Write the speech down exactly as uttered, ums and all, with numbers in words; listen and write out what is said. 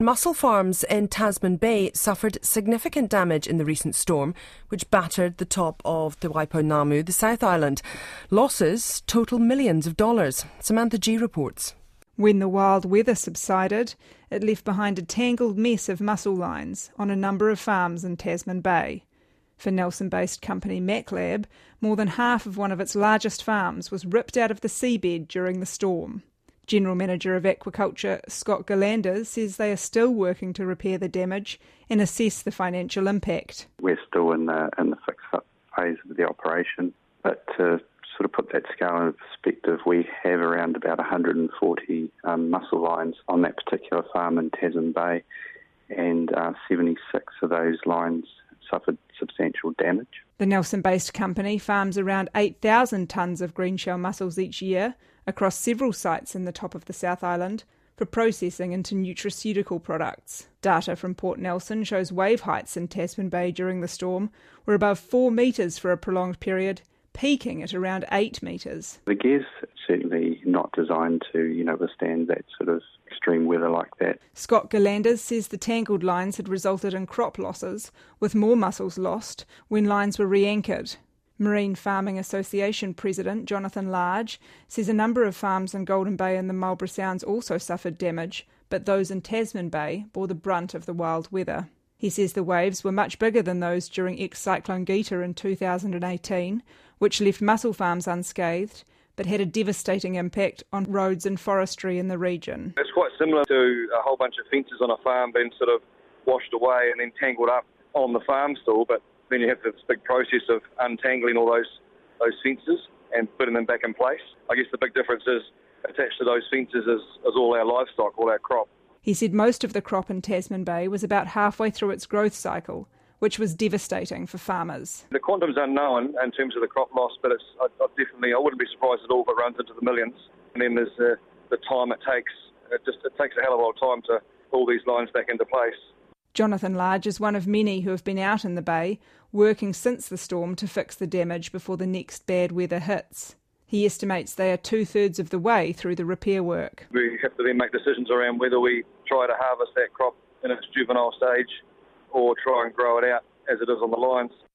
Mussel farms in Tasman Bay suffered significant damage in the recent storm, which battered the top of the Waipounamu, the South Island. Losses total millions of dollars. Samantha G reports. When the wild weather subsided, it left behind a tangled mess of mussel lines on a number of farms in Tasman Bay. For Nelson-based company MacLab, more than half of one of its largest farms was ripped out of the seabed during the storm. General Manager of Aquaculture Scott Galanders says they are still working to repair the damage and assess the financial impact. We're still in the, in the fix-up phase of the operation, but to sort of put that scale in perspective, we have around about one hundred forty um, mussel lines on that particular farm in Tasman Bay, and uh, seventy-six of those lines suffered substantial damage. The Nelson-based company farms around eight thousand tonnes of greenshell mussels each year across several sites in the top of the South Island for processing into nutraceutical products. Data from Port Nelson shows wave heights in Tasman Bay during the storm were above four metres for a prolonged period, peaking at around eight metres. The gear's certainly not designed to, you know, withstand that sort of extreme weather like that. Scott Galanders says the tangled lines had resulted in crop losses, with more mussels lost when lines were re-anchored. Marine Farming Association President Jonathan Large says a number of farms in Golden Bay and the Marlborough Sounds also suffered damage, but those in Tasman Bay bore the brunt of the wild weather. He says the waves were much bigger than those during ex-Cyclone Gita in two thousand eighteen, which left mussel farms unscathed, but had a devastating impact on roads and forestry in the region. It's quite similar to a whole bunch of fences on a farm being sort of washed away and then tangled up on the farm still, but then you have this big process of untangling all those those fences and putting them back in place. I guess the big difference is attached to those fences is, is all our livestock, all our crop. He said most of the crop in Tasman Bay was about halfway through its growth cycle, which was devastating for farmers. The quantum's unknown in terms of the crop loss, but it's I, I definitely I wouldn't be surprised at all if it runs into the millions. And then there's the, the time it takes. It just it takes a hell of a lot of time to pull these lines back into place. Jonathan Large is one of many who have been out in the bay, working since the storm to fix the damage before the next bad weather hits. He estimates they are two-thirds of the way through the repair work. We have to then make decisions around whether we try to harvest that crop in its juvenile stage or try and grow it out as it is on the lines.